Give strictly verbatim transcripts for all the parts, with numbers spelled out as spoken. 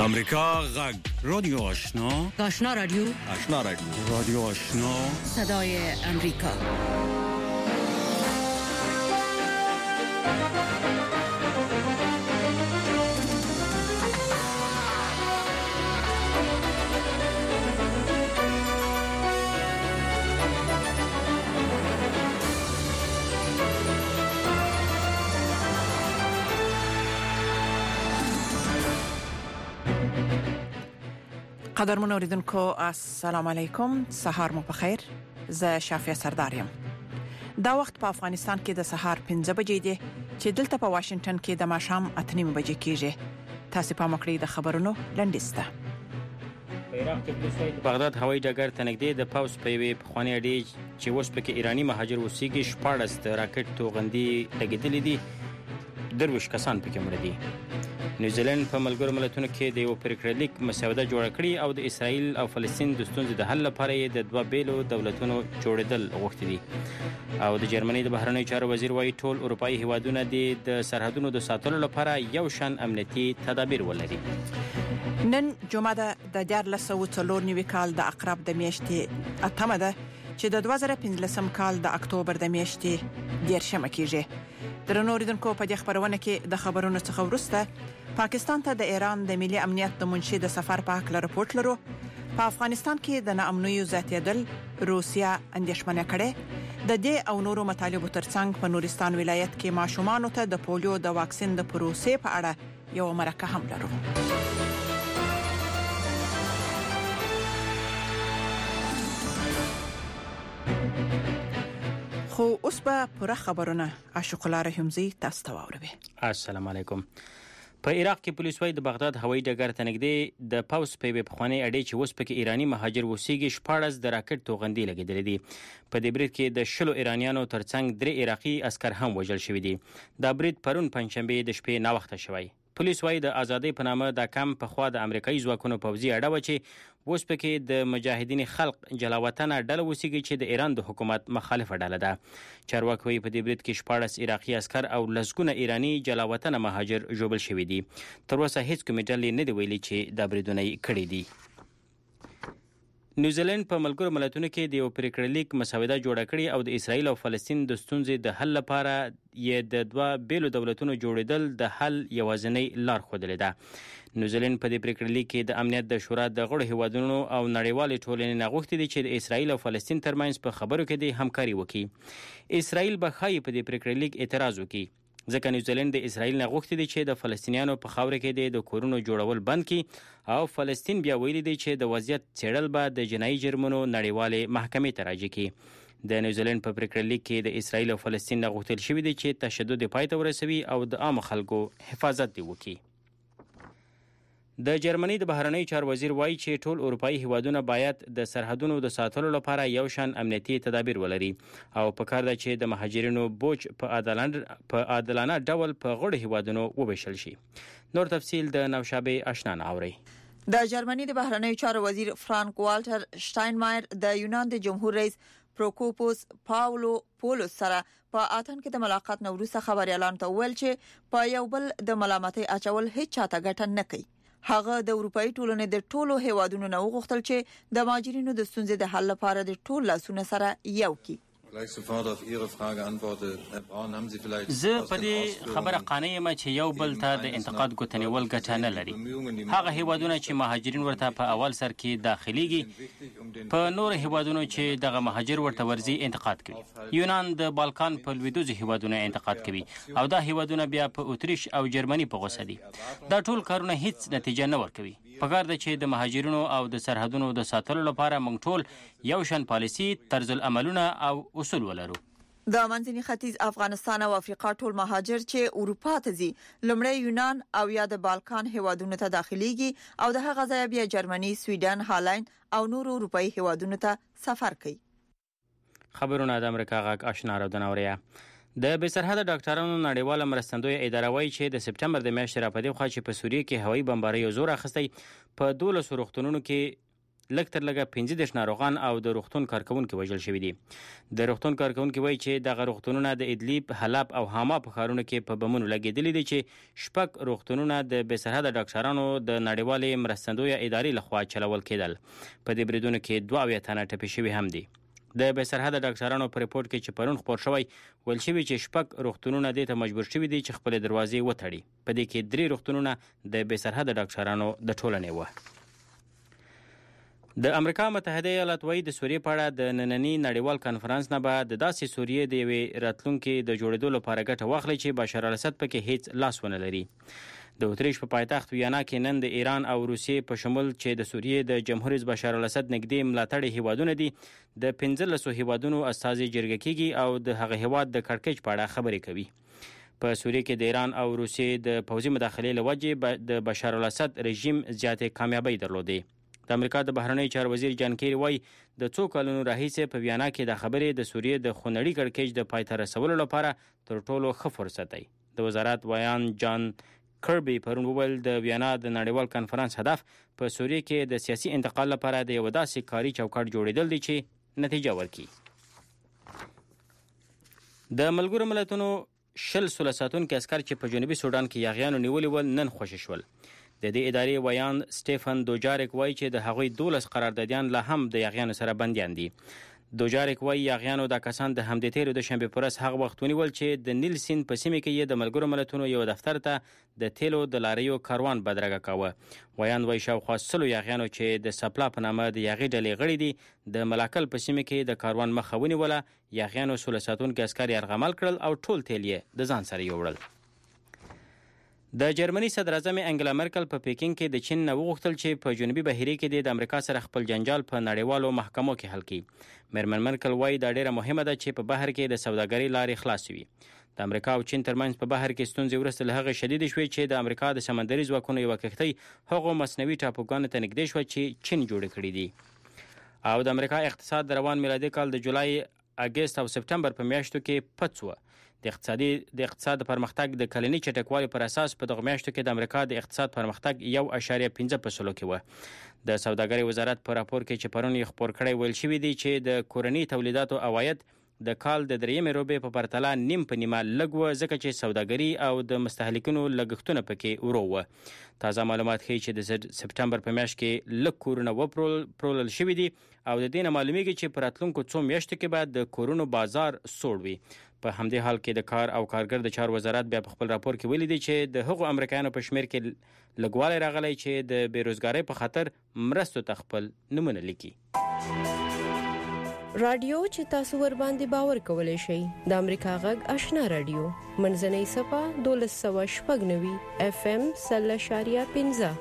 امریکا غږ رادیو آشنا آشنا رادیو آشنا رادیو رادیو آشنا صدای امریکا. قدرمن اوریدونکو السلام علیکم، سهار مو بخیر. زه شافیه سردارم. دا وخت په افغانستان کې د سهار پنځه بجې دي چې دلته په واشنگټن کې د ماښام اته نیمې بجې کېږي. تاسو په مکړې د خبرونو لنډیسته. په عراق کې پولیس وايي بغداد هوایي ډګر ته نږدې د پاوس په یوې پخوانۍ اډې چې اوس پکې ایراني مهاجر اوسېږي شپاړس د راکټ توغندي لګېدلې دي. درویش کسان پکې مړه دي. نیوزیلند په ملګرو ملتونو کې د یو پریکړه لیک مسوده جوړه کړې او د اسرائیل او فلسطین د ستونزې د حل لپاره یې د دوه بیلو دولتونو جوړېدل غوښتي دي. او د جرمني د بهرنیو چارو وزیر وايي ټول اروپایي هیوادونه د سرحدونو د ساتلو لپاره یو شان امنیتي تدابیر ولري. نن جمعه ده د دیارلس سوه څلور نوي کال د عقرب د میاشتې اتمه ده چې د دوه زره پنځلسم کال د اکتوبر د میاشتې دیرشمه کېږي. درنو اوریدونکو په دې خبرونه کې د خبرونو څخه وروسته پاکستان ته د ایران د ملي امنیت د منشي د سفر په اړه رپورټ لرو. په افغانستان کې د ناامنیو زیاتېدل روسیا اندېښمنه کړې. د دې او نورو مطالبو ترڅنګ په نورستان ولایت کې ماشومان ته د پولیو د واکسین د پروسې په اړه یو مرکه هم لرو. خو اوس به پوره خبرونه عاشق الله رحمزی تاسو ته واوروي. السلام علیکم. په عراق کې پولیس وايي د بغداد هوایي ډګر ته نږدې د پاوس په یوې پخوانۍ اډې چې اوس پکې ایراني مهاجر اوسېږي شپاړس د راکټ توغندي لګېدلې دي. په دې برید کې د شلو ایرانیانو ترڅنګ درې عراقي عسکر هم وژل شوي دي. دا برید پرون پنځشنبه د شپې ناوخته شوی. پولیس وايي د ازادۍ په نامه د کم په خوا د امریکایي ځواکونو پوځي اډه و چې اوس پکې د مجاهدین خلق جلاوطنه ډله اوسېږي چې د ایران د حکومت مخالفه ډله ده. چارواکي وايي په دې برید کې شپاړس عراقي عسکر او لسګونه ایراني جلاوطنه مهاجر ژوبل شوي دي. تر اوسه هیڅ کومې ډلې نه دی ویلي چې دا بریدونه یې کړي دي. نیوزیلند په ملګرو ملتونو کې د یو پریکړه لیک مسوده جوړه کړې او د اسرائیل او فلسطین د ستونزې د حل لپاره یې د دوه بیلو دولتونو جوړېدل د حل یوازینۍ لار ښودلې ده. نیوزیلند په دې پریکړه لیک کې د امنیت د شورا د غړو هیوادونو او نړیوالې ټولنې نه غوښتي دي چې د اسرائیل او فلسطین ترمنځ په خبرو کې د همکاري وکړي. اسرائیل به ښایي په دې پریکړه لیک اعتراض وکړي ځکه نیوزیلند د اسرائیل نه غوښتي دي چې د فلسطینیانو په خاوره کې د کورونو جوړول بند کړي او فلسطین بیا ویلي دی چې د وضعیت څېړل به د جنایي جرمونو نړیوالې محکمې ته راجع کړي. د نیوزیلند په پریکړه لیک کې د اسرائیل او فلسطین نه غوښتل شوي دي چې تشدد پای ته ورسوي او د عامو خلکو حفاظت دی وکړي. د جرمني د بهرنیو چارو وزیر وایي چې ټول اروپایي هیوادونه باید د سرحدونو د ساتلو لپاره یو شان امنیتي تدابیر ولري او پکار ده چې د مهاجرینو بوج په عادلانه په عادلانه ډول په غړو هیوادونو وویشل شي. نور تفصیل د نوشابه آشنا اوري. د جرمني د بهرنیو چارو وزیر فرانک والټر شټاینمایر د یونان د جمهور رئیس پروکوپوس پاولو پولوس سره په آتن کې د ملاقات نو وروسته خبريالان ته ویل چې په یو بل د ملامتۍ اچول هیڅ چاته ګټه نه کوي. هغه د اروپאי ټولنې د ټولو هیوادونو نه وغوښتل چې د مهاجرینو د ستونزې د حل لپاره د ټول لاسونه سره یو کړي. زه په دې خبره قانع یم چې یو بل ته د انتقاد ګوتنیول ګټه نه لري. هغه هیوادونه چې مهاجرین ورته په اول سر کې داخليږي په نور هیوادونو چې دغه مهاجر ورته ورزي انتقاد کوي. یونان د بالکان په لویدوز هیوادونو انتقاد کوي او دا هیوادونه بیا په اتریش او جرمني په غوسه دي. دا ټول کارونه هیڅ نتیجه نه ورکوي. پکار ده چې د مهاجرینو او د سرحدونو د ساتلو لپاره موږ ټول یو شان پالیسي، طرز العملونه او اصول ولرو. د منځني ختیځ، افغانستان او افریقا ټول مهاجر چې اروپا ته ځي لمړی یونان او یا د بالکان هیوادونو ته داخليږي او د هغه ځای بیا جرمني، سویډن، هالند او نور اروپאי هیوادونو ته سفر کوي. خبرونه د امریکا غږ آشنا را دنوریا. د بسرحده ډاکټرانو نړیواله مرستندوی اداره وايي چې د سپټمبر د میاشتې راپدې خوا چې په سوریه کې هوایي بمبارۍ زور اخیستی په دولس روغتونونو کې لږ تر لږه پنځه دېرش ناروغان او د روغتون کارکونکي وژل شوي دي. د روغتون کارکونکي وایي چې دغه روغتونونه د ادلیب، حلب او حما په ښارونو کې په بمونو لګېدلي دي چې شپږ روغتونونه د بې سرحده ډاکټرانو د نړیوالې مرستندویه ادارې لخوا چلول کېدل. په دې بریدونو کې دوه اویا تنه ټپي شوي هم دي. د بې سرحده ډاکټرانو په ریپورت کې چې پرون خپور شوی ویل شوي چې شپږ روغتونونه دې ته مجبور شوي دي چې خپلې دروازې وتړي. په دې کې درې روغتونونه د بې سرحده ډاکټرانو د ټولنې وه. د امریکا متحده ایالات وایي د سوریې په اړه د ننني نړیوال کانفرنس نه به د داسې سوریې د یوې راتلونکي د جوړېدو لپاره ګټه واخلي چې بشار الاسد پکې هیڅ لاس ونه لري. د اتریش په پایتخت ویانا کې نن د ایران او روسیې په شمول چې د سوریې د جمهور رئیس بشار الاسد نږدې ملاتړي هیوادونه دي د پنځلسو هیوادونو استازي جرګه کیږي او د هغه هیواد د کړکېچ په اړه خبرې کوي. په سوریې کې د ایران او روسیې د پوځي مداخلې له وجې د بشار الاسد رژیم زیاتې کامیابۍ درلودې. د امریکا د بهرنیو چارو وزیر جان کیری وایي د څو کلونو راهیسې په ویانا کې د خبرې د سوریې د خونړي کړکېچ د پای ته رسولو لپاره تر ټولو ښه فرصت دی. د وزارت ویان جان کربی پرون وویل د ویانا د نړیوال کانفرنس هدف په سوریې کې د سیاسي انتقال لپاره د یو داسې کاري چوکاټ جوړېدل دي چې نتیجه ورکړي. د ملګرو ملتونو شل سوله ساتونکي عسکر چې په جنوبي سودان کې یاغیانو نیولي ول نن خوشي شول. د دې ادارې ویان سټیفن دوجارک وایي چې د هغوی دولس قراردادیان لا هم د یاغیانو سره بندیان دي. دوجارک وایي یاغیانو دا کسان د همدې تیرو د شنبې پر ورځ هغه وخت ونیول چې د نیل سیند په سیمه کې د ملګرو ملتونو یو دفتر ته د تیلو د لاریو کاروان بدرګه کاوه. ویان وایي شاوخوا سلو یاغیانو چې د سپلا په نامه د یاغي ډلې غړي دي د ملاکل په سیمه کې د کاروان مخه ونیوله. یاغیانو سوله ساتونکي عسکر یرغمل کړل او ټول تیل یې د ځان سره یوړل. د جرمني صدر اعظم انګلا مرکل په پیکینګ کې د چین نه وغوښتل چې په جنوبي بهیرې کې د امریکا سره خپل جنجال په نړیوالو محکمو کې حل کړي. میرمن مرکل وایي دا ډیره مهمه ده چې په بهر کې د سوداګرۍ لارې خلاص وي. د امریکا او چین ترمنځ په بهر کې ستونزې وروسته له هغې شدیدې شوې چې د امریکا د سمندري ځواکونو یوه کښتۍ هغو مصنوعي ټاپوګانو ته نږدې شوه چې چین جوړې کړي دي. او د امریکا اقتصاد د روان میلادي کال د جولای، اګست او سپټمبر په میاشتو کې پڅ و. د اقتصادي د اقتصاد پرمختګ د کلني چټکوالي پر اساس په دغه میاشتو کې د امریکا د اقتصاد پرمختګ یو اعشاریه پنځه په سلو کې و. د سوداګرۍ وزارت په راپور کې چې پرون یې خپور کړی ویل شوي دي چې د کورني تولیداتو عواید د کال د دریمې روبې په پرتله نیم په نیمه لږ و ځکه چې سوداګري او د مستهلکینو لګښتونه پکې ورو و. تازه معلومات ښیي چې د سپټمبر په میاشت کې لږ کورونه وپلورل شوي دي او د دې نه معلومیږي چې په راتلونکو څو میاشتو کې به د کورونو بازار سوړ وي. په همدې حال کې د کار او کارګر د چارو وزارت بیا په خپل راپور کې ویلي دي چې د هغو امریکایانو په شمیر کې لږوالی راغلی چې د بیروزګارۍ په خاطر مرستو ته خپل نومونه لیکي. رادیو چې تاسو ور باندې باور کولای شئ د امریکا غږ آشنا رادیو منځنۍ صفه دولس سوه شپږ نوي اف ام سل اشاریه پنځه.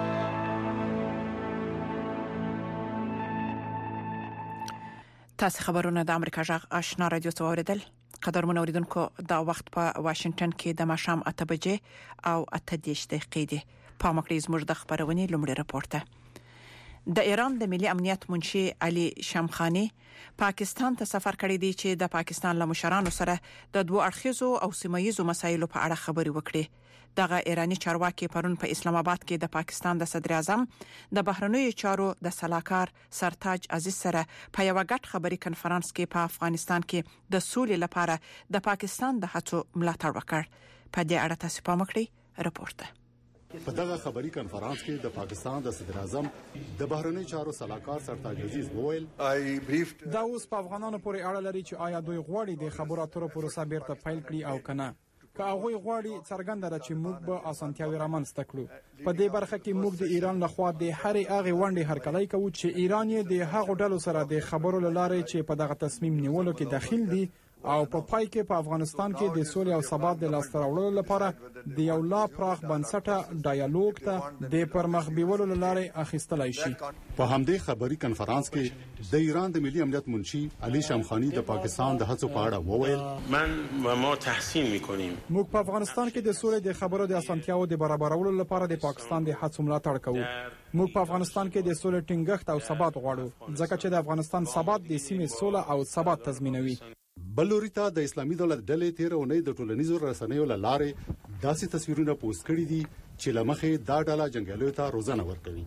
تاسو خبرونه د امریکا غږ آشنا رادیو څخه اوریدل. قدرمن اوریدونکو دا وخت په واشنگټن کې د ماښام اته بجې او اته دېرش دقیقې دي. په مکړې زموږ د خبرونې لومړی راپورته د ایران د ملي امنیت منشي علي شامخانی پاکستان ته سفر کړی دی چې د پاکستان له مشرانو سره د دوه اړخیزو او سیمایي مسایلو په اړه خبرې وکړي. دغه ایرانی چارواکي پرون په اسلام آباد کې د پاکستان د صدر اعظم د بهرنیو چارو د سلاکار سرتاج عزیز سره په یو غټ خبري کنفرانس کې په افغانستان کې د سولې لپاره د پاکستان د هڅو ملاتړ وکړ. په دې اړه تاسو پام وکړئ راپورته. په دغه خبري کنفرانس کې د پاکستان د صدر اعظم د بهرنیو چارو سلاکار سرتاج عزیز وویل دا اوس په افغانانو پورې اړه لري چې آیا دوی غواړي د خبرو اترو پروسه بیرته پیل کړي او کنه. که هغه غواړي څرګنده ده چې موږ به اسانتیاوي رامنځته کړو. په دې برخه کې موږ د ایران لخوا د هرې هغه ونډې هرکلی کوو چې ایران یې د هغو ډلو سره د خبرو لاره چې په دغه تصمیم نیولو کې داخل دي او په پای کې په افغانستان کې د سولې او ثبات د لاسته راوړلو لپاره د یو لا پراخ بنسټه ډایالوګ ته د پرمخ بیولو لارې اخیستلای شي. په همدې خبري کنفرانس کې د ایران د ملي امنیت منشي علي شامخانی د پاکستان د هڅو په اړه وویل من و ما تحسین می‌کنیم. موږ په افغانستان کې د سولې د خبرو د اسانتیاو د برابرولو لپاره د پاکستان د هڅو ملاتړ کوو. موږ په افغانستان کې د سولې ټینګښت او ثبات غواړو ځکه چې د افغانستان ثبات د سیمې سوله او ثبات تضمینوي. بلوریتا د اسلامي دولت ډلې تیر اونۍ د ټولنیزو رسنیو لارې داسې تصویرونه پوسټ کړي دي چې لمخې دا ډله جنگیالیو ته روزنه ورکوي.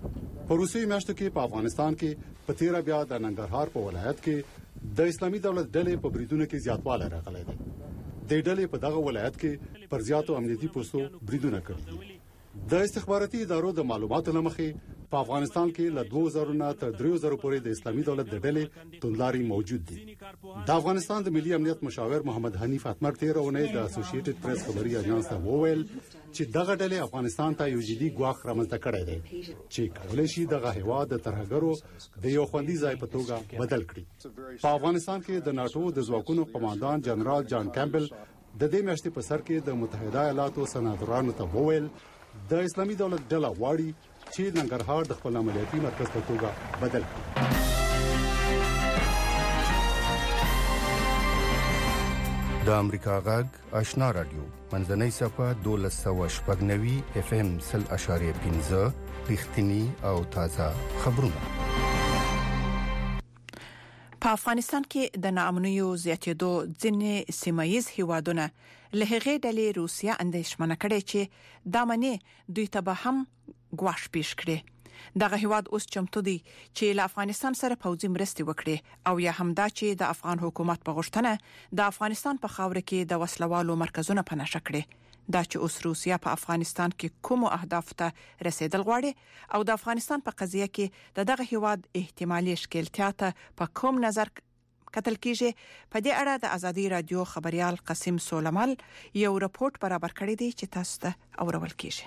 په روسي میاشتو کې په افغانستان کې په تیرا بیا د ننګرهار په ولایت کې د اسلامي دولت ډلې په بریدونو کې زیاتوالی راغلی دی. د ډلې په دغه ولایت کې پر زیاتو امنیتي پوستو بریدونه کړي دي. د استخباراتي ادارو د معلوماتو لمخې په افغانستان کې له دوه زره نه تر درې زره پورې د اسلامي دولت د ډلې توندلاري موجود دي. د افغانستان د ملي امنیت مشاور محمد حنیف اتمر تیرونه د اسوسییټډ پریس خبري اژانس ته وویل چې دغه ډلې افغانستان ته یو جدي ګواښ رامنځته کړی دی چې کولای شي دغه هیواد د ترهګرو د یو خوندي ځای په توګه بدل کړي. په افغانستان کې د ناتو د ځواکونو قوماندان جنرال جان کیمبل د دې میاشتې په سر کې د متحده ایالاتو سناتورانو ته وویل د اسلامي دولت ډله غواړي چې ننګرهار د خپل عملیاتي مرکز په توګه بدل کړي. د امریکا غږ آشنا رادیو منځنۍ صفه دولس سوه شپږ نوي اف ام سل اشاریه پنځه رښتینی او تازه خبرونه. په افغانستان کې د ناامنیو زیاتېدو ځینې سیمایي هیوادونه له هغې ډلې روسیا اندېښمنه کړې چې دا منی دوی ته به هم ګواښ پیښ کړي. دغه هیواد اوس چمتو دی چې له افغانستان سره پوځي مرستې وکړي او یا هم دا چې د افغان حکومت په غوښتنه د افغانستان په خاوره کې د وسلوالو مرکزونه پناه کړي. دا چې اوس روسیا په افغانستان کې کوم اهداف ته رسیدل غواړي او د افغانستان په قضیه کې د دغه هیواد احتمالي ښکیلتیا ته په کوم نظر کتل کیږي. په دې اړه د ازادي رادیو خبريال قاسم سولمل یو راپورټ برابر کړی دی چې تاسو ته اورول کیږي.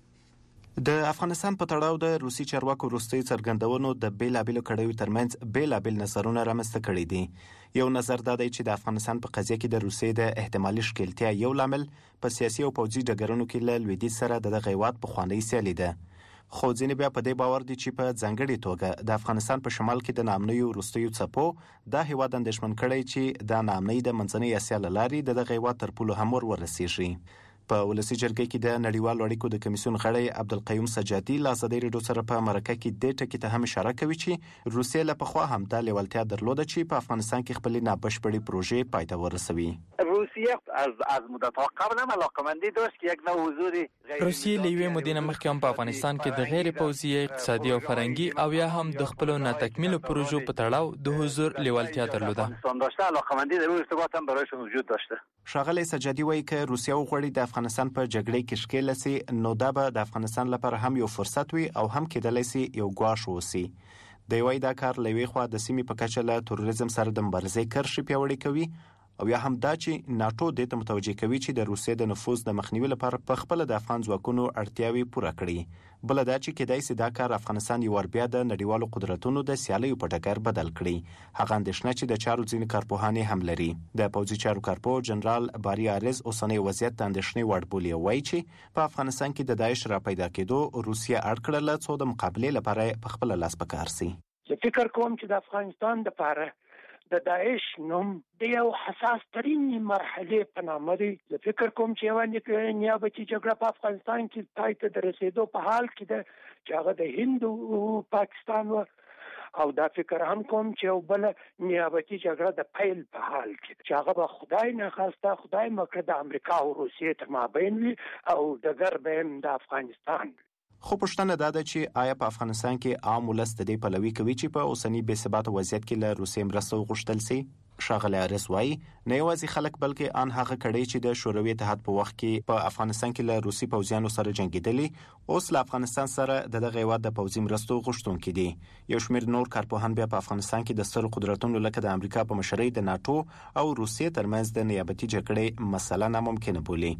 د افغانستان په تړاو د روسي چارواکو وروستي څرګندونو د بیلابیلو کړیو ترمنځ بیلابیل نظرونه رامنځته کړي دي. یو نظر دا دی چې د افغانستان په قضیه کې د روسي د احتمالي ښکیلتیا یو لامل په سیاسي او پوځي ډګرونو کې له لویدیځ سره د دغه هیواد په خوانی سیالي ده. خو ځینې بیا په دې باور دي چې په ځانګړي توګه د افغانستان په شمال کې د ناامنیو وروستیو څپو دا هیواد اندېښمن کړی چې د ناامنۍ د منځنۍ اسیا له لارې د دغه هیواد تر پولو هم ورسیږي. په ولسی جرګې کې د نړیوالو اړیکو د کمیسیون غړی عبدالقیوم سجادي له ازادي رادیو سره په مرکه کې د ټکی ته هم اشاره کوي چې روسیه له پخوا هم د لیوالتیا درلوده چې په افغانستان کې خپل نابشپړې پروژې پای ته ورسوي. روسیه از از مدت قبل هم علاقمندی داشت که یک نوع حضور روسیه لیوی مدینه مخکې هم په افغانستان کې د غیر پوځي اقتصادي او فرهنګي او یا هم د خپل ناتکمیل پروژو په تړاو د حضور لیوالتیا درلوده. افغانستان داشته علاقمندی در ارتباط هم برایشون وجود داشته. شاغلی سجادي وایي که روسیه وغواړي د افغانستان په جګړې کې ښکیل سي نو دا به د افغانستان لپاره هم یو فرصت وي او هم کېدلی سي یو ګواښ وسی. د وایي دا کار لوي خو د سیمې په کچه له تروریزم سره د مبارزې کرښې پیاوړې کوي او یا هم دا چې ناتو د ته متوجه کوي چې د روسیې د نفوذ د مخنیوي لپاره په خپل د افغان ځواکونو اړتیاوي پوره کړي. بل دا چې کېدای سي دا کار افغانستان یو ور بیا د نړیوالو قدرتونو د سیالیو په ډګر بدل کړي. هغه اندېښنه چې د چارو ځینې کارپوهان هم لري. د پوځي چارو کارپوه جنرال باری ارز اوسنی وضعیت د اندېښنې وړ بولي او وایي چې په افغانستان کې د داعش را پیدا کېدو روسیه اړ کړل څو د مقابلې لپاره په خپل لاس پکار سي. فکر کوم چې د افغانستان د لپاره د داعش نوم د یو حساس ترين مرحله په نامه دی. د فکر کوم چې یو نیابتي جګړه په افغانستان کې پای ته رسیدو په حال کې ده چې هغه د هند او پاکستان او دا فکر هم کوم چې یو بل نیابتي جګړه د پیل په حال کې چې هغه به خدای نه خواسته خدای مکه د امریکا او روسیې تر مابین وي او د غرب هم د افغانستان. خو پښتنه دا ده چې آیا په افغانستان کې عام ولس د دې پلوي کوي چې په اوسنی بې ثبات وضعیت کې له روسیې مرسته وغوښتل سي؟ شاغلی ارس وایي نه یوازې خلک بلکې ان هغه کړي چې د شوروي اتحاد په وخت کې په افغانستان کې له روسي پوځیانو سره جنگیدلي اوس له افغانستان سره د دغه هیواد د پوځي مرستو غوښتونکي دي. یو شمېر نور کارپوهان بیا په افغانستان کې د سترو قدرتونو لکه د امریکا په مشرۍ د ناتو او روسیې ترمنځ د نیابتي جګړې مسله ناممکنه بولي.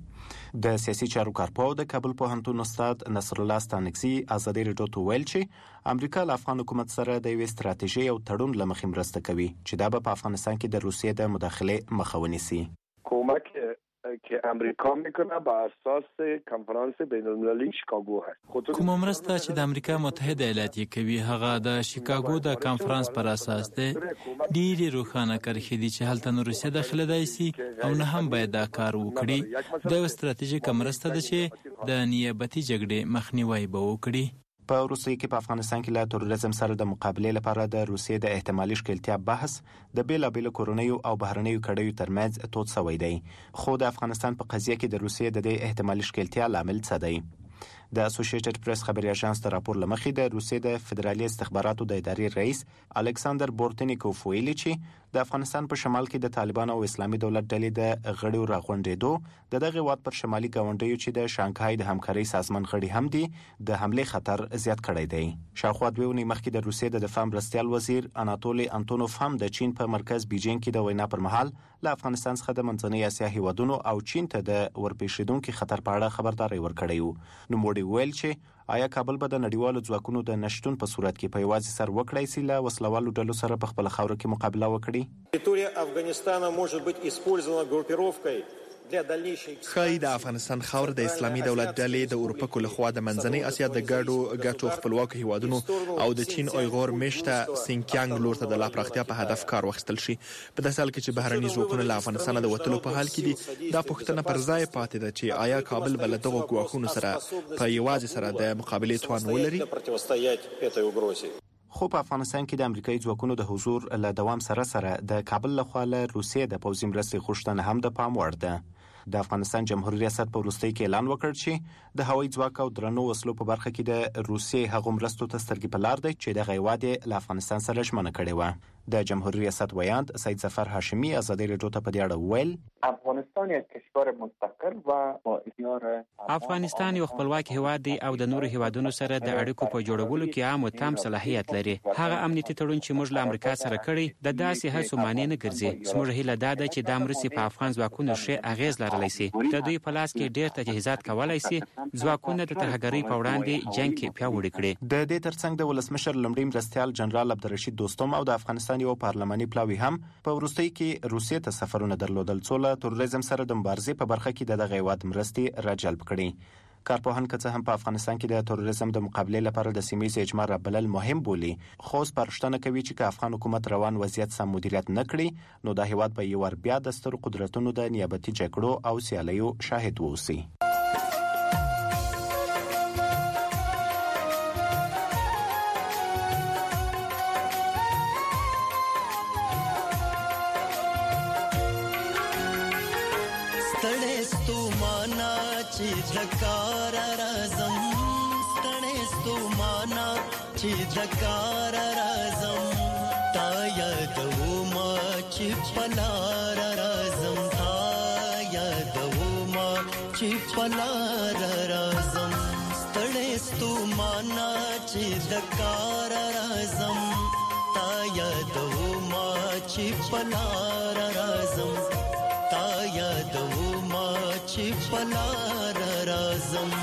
د سیاسي چارو کارپوه د کابل پوهنتون استاد نصر الله ستانکزي ازادي رادیو ته ویل چې امریکا له افغان حکومت سره د یوې ستراتیژي او تړون لمخې مرسته کوي چې دا به په افغانستان کې د روسیې د مداخله مخه ونیسي. کمک که امریکا میکنه بر اساس کنفرانس بین المللی شیکاگو هست. کوم مرسته چې د امریکا متحده ایالات کوي هغه د شیکاگو د کنفرانس پر اساس ده. ډیری روښانه کرخې دي چې هلته نو روسیه داخله دی سي او نه هم باید دا کار وکړي. د ستراتیژیک مرسته ده چې د نیابتي جګړې مخنیوي به وکړي. په روسیې کې په افغانستان کې له تروریزم سره د مقابلې لپاره د روسیې د احتمالي ښکیلتیا بحث د بیلابیلو کورنیو او بهرنیو کړیو ترمنځ تود شوی دی. خو د افغانستان په قضیه کې د روسیې د دې احتمالي ښکیلتیا لامل څه دی؟ د اسوسییټډ پریس خبري اژانس د راپور لمخې د روسیې د فدرالي استخباراتو د ادارې رئیس الکساندر بورتنیکوف ویلي چې د افغانستان په شمال کې د طالبان او اسلامي دولت ډلې د غړیو راغونډېدو د دغه واد پر شمالي ګاونډیو چې د شانګهای د همکارۍ سازمان غړي هم دي د حمله خطر زیات کړی دی. شاوخوا دوه ونې مخکې د روسیې د دفاع مرستیال وزیر اناتولی انتونوف هم د چین په مرکز بیجینګ کې د وینا پر مهال له افغانستان څخه د منځنۍ اسیا هیوادونو او چین ته د ورپېښېدونکو خطر په اړه خبرداري ورکړی و. نو موږ ویل چې آیا کابل به د نړیوالو ځواکونو د نشټون په صورت کې په یوازې سر وکړای شي له وسلوالو ډلو سره په خپل خاور کې مقابله وکړي؟ Территория Афганистана может быть использована группировкой خای د افغانستان خاور د اسلامي دولت ډلې د اروپا له خوا د منځنۍ اسیا د ګډو ګټو خپلواک هیوادونو او د چین اویغور میشته سینکیانګ لور ته د لا پراختیا په هدف کار واخیستل شي. په داسې حال کې چې بهرني ځواکونه له افغانستان د وټلو په حال کې دي، دا پوښتنه پر ځای پاتې ده چې آیا کابل بل دغه ګواښونو سره په یوازې سره د مقابلې توان ولري؟ خو په افغانستان کې د امریکایي ځواکونو د حضور له دوام سره سره د کابل لخوا له روسیې د پوځي مرستې غوښتنه هم د پام وړ ده. د افغانستان جمهوریت ریاست په وروستۍ کې اعلان وکړ چې د هوایي ځواک او درنو وسلو په برخه کې د روسیې هغو مرستو ته سترګې په لار دی چې د غیواد له افغانستان سره ژمنه کړې و. د جمهوریت ریاست ویاند سید ظفر هاشمی ازادي رادیو ته په دې اړه ویل افغانستان یک کشور مستقل و با اختیار افغانستان یو خپلواک هیواد دی او د نورو هیوادونو سره د اړیکو په جوړولو کې عام او تام صلاحیت لري. هغه امنیتي تړون چې موږ له امریکا سره کړی د داسې هڅو معنی نه ګرځي. زموږ هیله دا ده چې د مرستې په افغان ځواکونو ښه اغیز لرلی شي. د دوی په لاس کې ډېر تجهیزات کولای شي ځواکونه د ترهګرۍ په وړاندې جنگ کې پیاوړي کړي. د دې ترڅنګ د ولسمشر لمړي مرستیال جنرال عبدالرشید دوستم او د افغانستان یو پارلماني پلاوی هم په وروستۍ کې روسیې ته سفرونه درلودل څو له تروریزم سره د مبارزې په برخه کې د دغه هیواد مرستې راجلب کړي. کارپوهان که څه هم په افغانستان کې د تروریزم د مقابلې لپاره د سیمې اجماع رابلل مهم بولي، خو سپارښتنه کوي چې که افغان حکومت روان وضعیت سم مدیریت نه کړي نو د هیواد به یو ور بیا د سترو قدرتونو د نیابتي جګړو او سیالیو شاهد ووسي. ذکر رازم ستړې ستومانا چې ذکر رازم تا یادوم چې پلار رازم تا یادوم چې پلار رازم ستړې ستومانا چې ذکر رازم تا یادوم چې پلار رازم تا یادوم چې پلار رازم.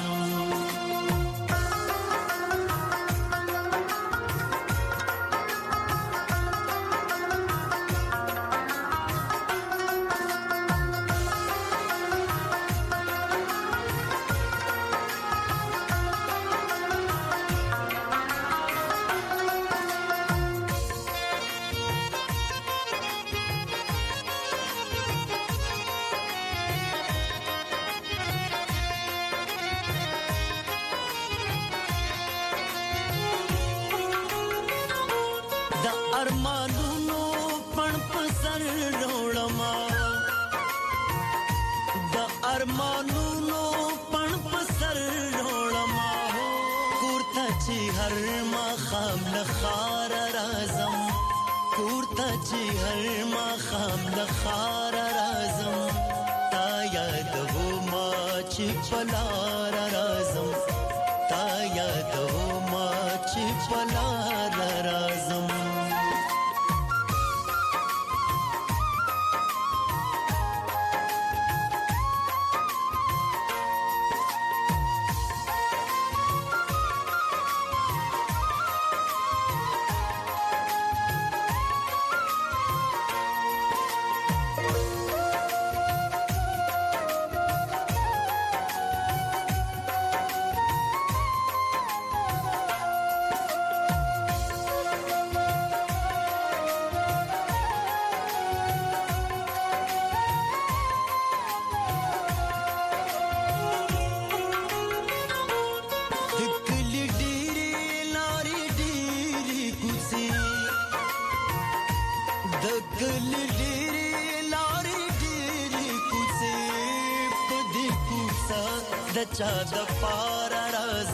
چا د پار راز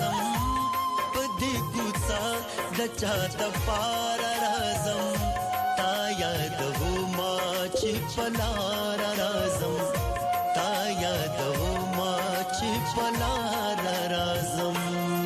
د چا د پار رازم تا یادو ما چې پلار رازم تا یادو ما چې پلار رازم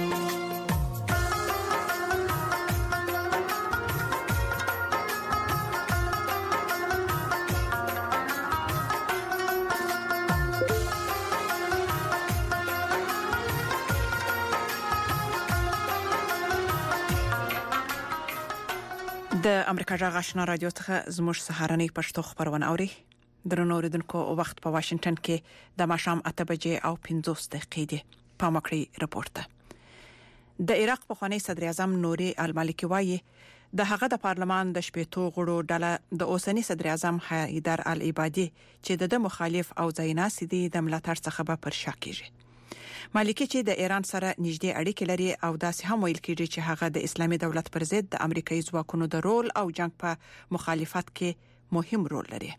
د امریکا جغ آشنا رادیو څخه زموږ سهارنۍ پښتو خبرونه اوري درنو اوریدونکو وخت په واشنگټن کې د ماښام اته بجې او پنځوس دقیقې دي په مکړی رپورټ د عراق پخوانی صدر اعظم نوري المالکی وایي د هغه د پارلمان د شپېتو غړو ډله د اوسنی صدر اعظم حیدر العبادي چې د مخالف او ځایناسي دي د ملاتړ څخه به پر شا کیږي مالکی چې د ایران سره نږدې اړیکې لري او داسې هم ویل کیږي چې هغه د اسلامي دولت پر ضد د امریکایي ځواکونو د رول او جنگ په مخالفت کې مهم رول لري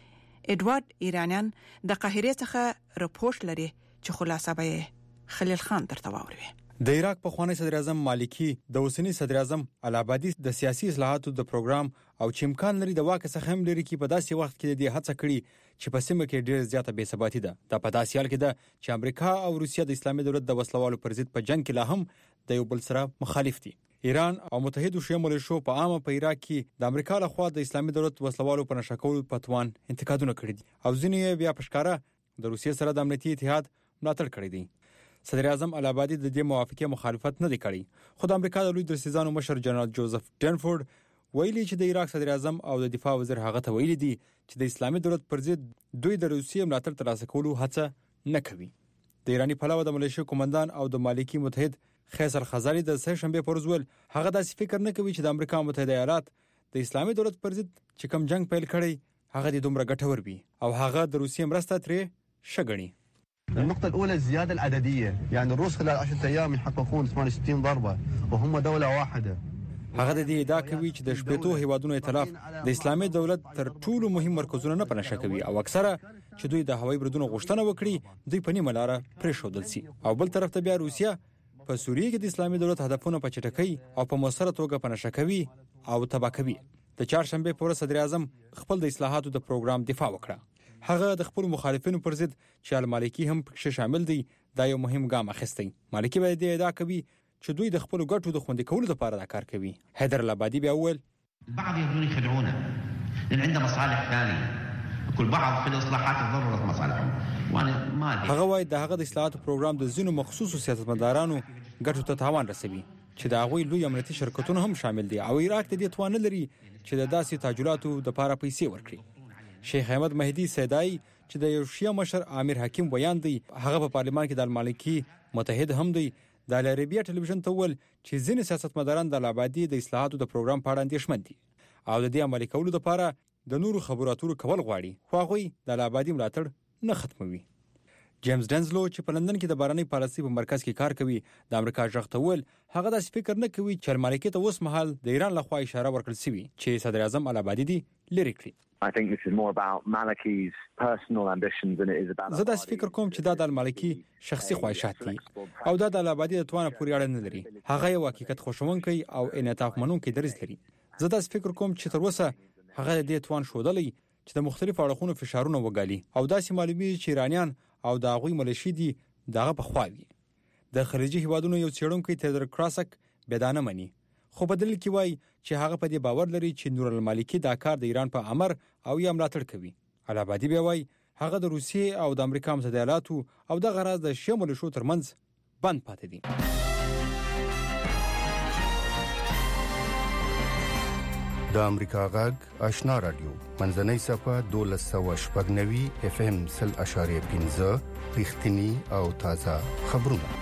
ادوارد ایرانیان د قاهره څخه رپورټ لري چې خلاصه به خلیل خان درته واوروي د عراق پخوانی صدر اعظم مالکی د اوسنی صدر اعظم العبادي د سیاسي اصلاحاتو د پروګرام او چې امکان لري د واک څخه هم لري کې په داسې وخت کې د هڅه کړي چې په سیمه کې ډېر زیاته بې ثباتي ده د په داسې حال کې ده چې امریکا او روسیا د اسلامي دولت د وسلوالو پر ضد په جنگ کې لا هم د یو بل سره مخالف دي ایران او متحده شویو ملیشو په عامه په عراق کې د امریکا لخوا د اسلامي دولت وسلوالو په نشکول پتوان انتقادونه کړي دي او ځینې بیا پښکارا د روسیې سره د امنیتي اتحاد ملاتړ کړی دی صدر اعظم العبادي د دې موافقه مخالفت نه کړي خو د امریکا د لوی درسیزانو مشر جنرال جوزف ډنفورد ویلي چې د عراق صدر اعظم او د دفاع وزیر هغه ته ویلي دي چې د اسلامي دولت پر ضد دوی د روسیې ملاتړ ترلاسه کولو هڅه نه کوي د ایرانی پلاوی د ملیشو کمانډان او د مالکی متحد خیسر خزالی د سه شنبه پر ورځ هغه داسې فکر نه کوي چې د امریکا متحده ایالات د اسلامي دولت پر ضد چې کوم جنگ پیل کړي هغه د دومره ګټور وي او هغه د روسیې مرسته ترې شګني النقطة الأولى الزيادة العددية يعني الروس خلال عشرة أيام يحققون ثمانية وستين ضربة وهم دولة واحدة هغه د دې ادعا کوي چې د شپېتو هیوادونو ائتلاف د اسلامي دولت تر ټولو مهم مرکزونه نه پنځه کوي او اکثره چې دوی د هوایي بریدونو غوښتنه وکړي دوی په نیمه لار پرې شودل سي او بل طرف ته بیا روسیا په سوریه کې د اسلامي دولت هدفونه په چټکۍ او په موثره توګه پنځه کوي او تباه کوي د چهارشنبه پر صدر اعظم خپل د اصلاحاتو د پروګرام دفاع وکړه هغه د خپل مخالفینو پر ضد چې المالکی هم پکې شامل دي دا یو مهم ګام اخیستی مالکی باید د ادعا کوي چې دوی د خپل ګټو د خوندي کولو لپاره دا کار کوي حیدر العبادي بیا وویل بعض يريدون يخدعونا لان عنده مصالح ثانيه كل بعض في الاصلاحات ضرورت مصالحهم وانا ما ادري هغه وايي د هغه د اصلاحاتو پروګرام د زینو مخصوصو سیاستمدارانو ګټو ته تاوان رسوي چې د هغوی لوی امنیتي شرکتونه هم شامل دي او عراق د دې توان لري چې د داسې تاجلاتو د لپاره پیسې ورکړي شیخ احمد مهدی سیدای چې د یو شیعه مشر امیر حکیم بیان دی هغه په پارلمان کې د المالکی متحد هم دی د العربیه ټلویزیون ته ول چې ځینې سیاستمداران د العبادي د اصلاحاتو د پروګرام په اړه اندېښمن دي او د دې عملي کولو لپاره د نورو خبرو اترو کول غواړي خو هغه د العبادي ملاتړ نه ختموي جیمز ډنزلو چې په لندن کې د بارنۍ پالیسي په مرکز کې کار کوي د امریکا ژغ ته ول هغه د فکر نه کوي چې المالکی ته اوس مهال د ایران لخوا اشاره ورکړل شوی چې صدر اعظم العبادي دی لری کړی I think this is more about Maliki's personal ambitions than it is about زه دا فکر کوم چې دا د المالکی شخصي خواهشات دي او دا د العبادي د توانه پورې اړه نه لري هغه یو حقیقت خوشونکی او انعطاف منونکی درس لري زه دا فکر کوم چې تر اوسه هغه د دې توان شودلې چې د مختلفو اړخونو فشارونه وګالي او داسې معلومیږي چې ایرانیان او د هغوی ملیشي دي دغه په خواوي د خلیجي هیوادونو یو څېړونکی تیدر کراسک بدانه مني خو په دلیل کې وایي چې هغه په دې باور لري چې نور المالکی دا کار د ایران په امر او یا ملاتړ کوي العبادي بیا وایي هغه د روسیې او د امریکا متحده ایالاتو او د غراز د شمول شو ترمنځ بند پاتې دي د امریکا غږ آشنا رادیو منځنۍ صفه دولس سوه شپږ نوي اف ام سل اشاریه پنځه رښتینی او تازه خبرونه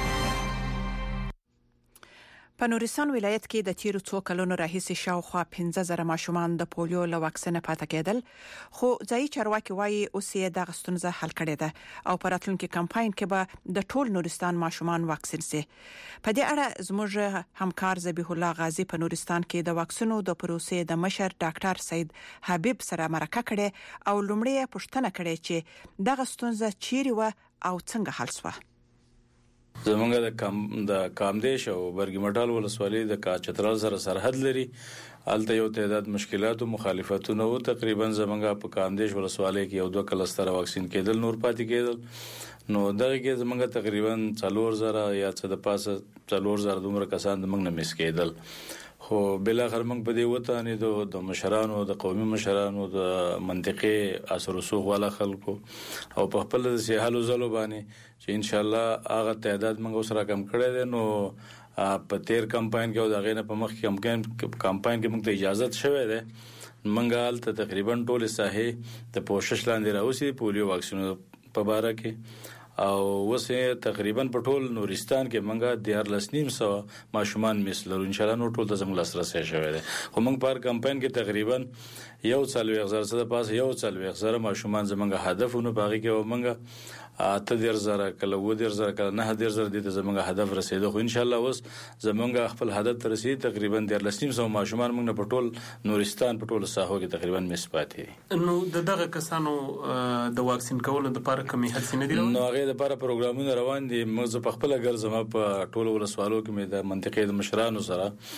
په نورستان ولایت کې د تیرو څو کلونو راهیسې شاوخوا پنځه زره ماشومان د پولیو له واکسین پاتې کېدل خو ځایي چارواکي وایي اوس یې د غستونزه حل کړې ده او په راتلونکي کمپاین کې به د ټول نورستان ماشومان واکسین شي په دې اړه زموږ همکار ذبیح الله غازی په نورستان کې د واکسینو د پروسې د مشر ډاکټر سید حبیب سره مرکه کړې او لومړی پوښتنه کړې چې د غستونزه چیرې و او څنګه حل شوه زمونږ د کام د کامدیش او برګمټال ولسوالۍ د کاچترال سره سرحد لري. الته یو تعداد مشکلات او مخالفتونه او تقریبا زمونږ په کامدیش ولسوالۍ کې یو دوه کلستر واکسین کېدل نور پاتې کېدل. نو دغه کې زمونږ تقریبا څلور زره یا څه د پاسه څلور زره دومره کسان د موږ نه مس کېدل. خو بل اخر موږ په دې وته نه د مشرانو د قومي مشرانو د منطقې اثر رسوخ والا خلکو او په خپل د سیاحلو زلو باندې چې ان شاء الله هغه تعداد موږ سره کم کړی دی. نو په تیر کمپاین کې او دغه نه په مخ کې کمپاین کمپاین کې موږ ته اجازه شوه ده. موږ حالت تقریبا ټول ساحې د پوښښ لاندې راوسی پولیو واکسینو په باره کې او وسه تقریبا په ټول نورستان کې منګه دیار لسنیم سو ماشومان مثلو ان شاء الله نو ټول زموږ لاسرسي شوی دی. خو موږ پر کمپاین کې تقریبا یو څلوي غزر سره پاس یو څلوي غزر ماشومان زموږ هدفونه باغی کې و منګه اته ډیر زره کله و ډیر زره کله نه ډیر زره د زموږ هدف رسیدو. خو ان شاء الله اوس زموږ خپل هدف ته رسیدي تقریبا دیار لسنیم سو ماشومان موږ په ټول نورستان په ټول ساحو کې تقریبا مثباتي. نو دغه کسانو د واکسین کولو د لپاره کومې هڅې نه دي روانې؟ نو هغه د لپاره پروګرامونه روان دي. موږ په خپل ګرځم په ټول ولسوالو کې مې د منطقې د مشرانو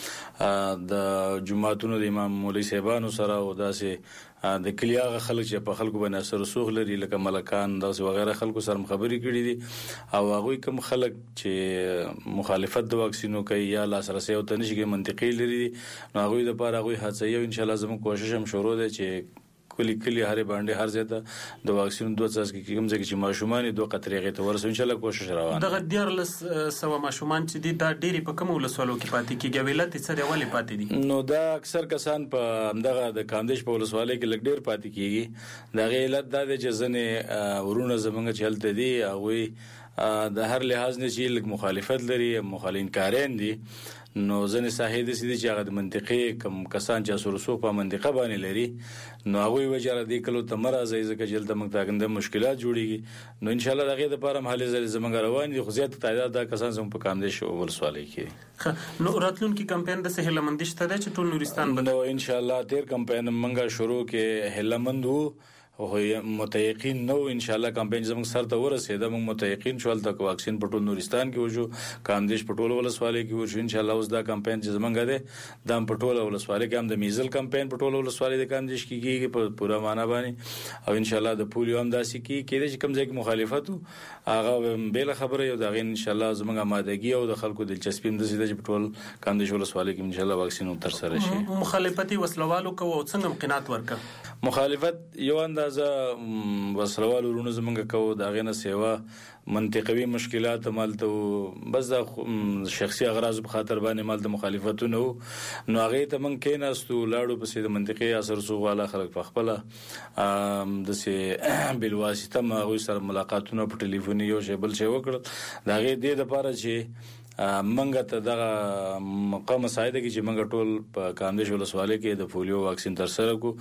سره د جمعهتونو د امام مولوی صاحبانو سره او داسې د کلیاغه خلک چې په خلکو باندې اثر رسوخ لري لکه ملکان داسې وغیرہ خلکو سره خبرې کړې دي او هغه کوم خلک چې مخالفت د واکسینو کوي یا لاسرسي او تنشي کې منطقي لري نو هغه د لپاره هغه هڅه یو ان شاء الله زموږ کوشش هم شروع ده چې کلی کلی هر باندې هر ځای د واکسین دوه ځای کې کوم ځای چې ماشومان دوه قطرې غته ورسو ان شاء الله کوشش روان دغه ډیر لس سو ماشومان چې دي دا ډيري په کوم ولسوالو کې پاتې کیږي ولایت څه دی ولې پاتې دي؟ نو دا اکثر کسان په دغه د کاندیش په ولسوالۍ کې لګ ډیر پاتې کیږي. دا غیلت د جزنه ورونه زمونږ چلته دي او د هر لحاظ نه چې لګ مخالفت لري مخالفین کارین دي. نو ځنې ساحې د سیدي چې هغه د منطقې کم کسان چې سورسو په منطقه باندې لري نو هغه وجره دي کلو تمره زې زکه جلد موږ تاګنده مشکلات جوړيږي. نو ان شاء الله دغه د لپاره حل زری زمونږ روان دي. خو زیات تعداد د کسان زموږ په کاندیش ولسوالۍ کې نو راتلونکي کمپاین د سهیل مندش ته د چټول نورستان باندې ان شاء الله تیر کمپاین منګه شروع کې هلمندو او متيقين نو ان شاء الله کمپاین زموږ سره ته ورسېده. موږ متيقين شول د واکسین په ټول نورستان کې وجو کاندیش په ټول ولسوالۍ کې وجو ان شاء الله اوس دا کمپاین چې زمونږ ده د په ټول ولسوالۍ کې هم د میزل کمپاین په ټول ولسوالۍ د کاندیش کې کیږي په پورا معنا باندې او ان شاء الله د پولیو هم داسې کې کېږي چې کوم ځای کې مخالفت هغه بل خبره یو دغه ان شاء الله زمونږ آمادګي او د خلکو دلچسپي هم د سیده په ټول کاندیش ولسوالۍ کې ان شاء الله واکسین تر سره شي. مخالفتي وسلوالو کو او څنګه قناعت ورکړه مخالفت یو اندازه وسلوال ورونه زمونږ کو دا غنه سیوا منطقوي مشکلات مالته بس د شخصي اغراض په خاطر باندې مال د مخالفتونه نو هغه ته من کې ناستو لاړو په سید منطقي اثر سو والا خلک په خپل د سي بل واسطه ما غوي سره ملاقاتونه په ټلیفون یو شی بل شی وکړ دا غي د لپاره چې منګه ته د مقام سايده کې چې منګه ټول په کاندیش ولسوالۍ کې د پولیو واکسین تر سره کو.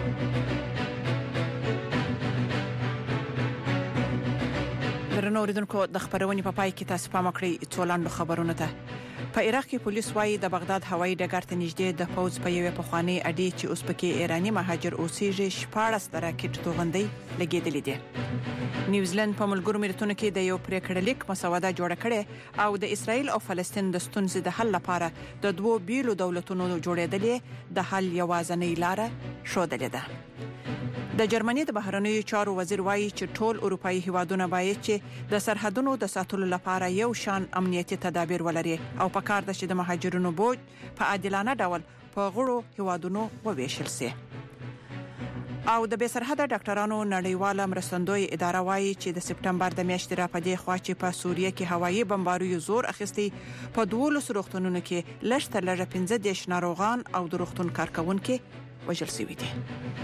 درنو اوریدونکو د خبرونې په پای کې تاسو پام کړئ څولاندو خبرونه ته. په عراق کې پولیس وايي د بغداد هوایي ډګر ته نږدې د فوز په یوه پخوانی اډې چې اوس پکې ایرانی مهاجر اوسېږي شپاړس راکټ توغندۍ لګېدلې دي. نیوزیلند په ملګرو ملتونو کې د یو پریکړه لیک مسوده جوړه کړې او د اسرایل او فلسطین د ستونزې د حل لپاره د دوو بیلو دولتونو جوړېدلې د حل یوازینۍ لار شودلې ده. د جرمني د بهرنیو چارو وزیر وایي چې ټول اروپאי هیوادونه باید چې د سرحدونو د ساتلو لپاره یو شان امنیتي تدابیر ولري او په کار ده چې د مهاجرونو بوج په عادلانه ډول په غړو هیوادونو وویشل شي. او د بې سرحده ډاکټرانو نړیواله مرستندوی اداره وایي چې د سپټمبر د میاشتې را پدې خوا چې په سوریه کې هوایي بمباریو زور اخیستي په دولس روغتونونو کې لږ تر لږه پنځه دیش ناروغان او د روغتون کارکونکو وژل شوي دي.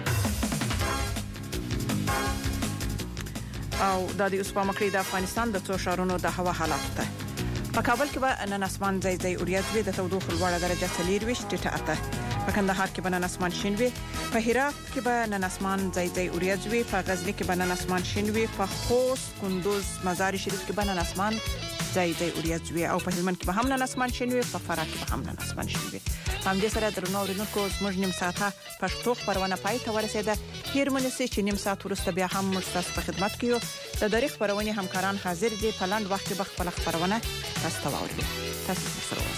او د دې اوس په مکرې د افغانستان د څو شهرونو د هوا حالات ته. په کابل کې به نن اسمان ځای ځای اوریځي د تودوخه لوړه درجه څلور ویشت ټیټه اته. په کندهار کې به نن اسمان شین وي. په هرات کې به نن اسمان ځای ځای اوریځي. په غزنی کې به نن اسمان شین وي. په خوست کندوز مزار شریف کې به نن اسمان ځای ځای اوریځي او په هلمند کې به هم نن اسمان شین وي. په فراه کې به هم نن اسمان شین وي. هم دې سره درنو اوریدونکو زموږ نیم ساعته پښتو خبرونه پای ته ورسېده. هیرمن سي چې نیم ساعت وروسته بیا هم موږ تاسو په خدمت کې یو د تاریخ خبرونه همکاران حاضر دي په لاند وخت به خپل خبرونه تاسو ته واوري تاسو سره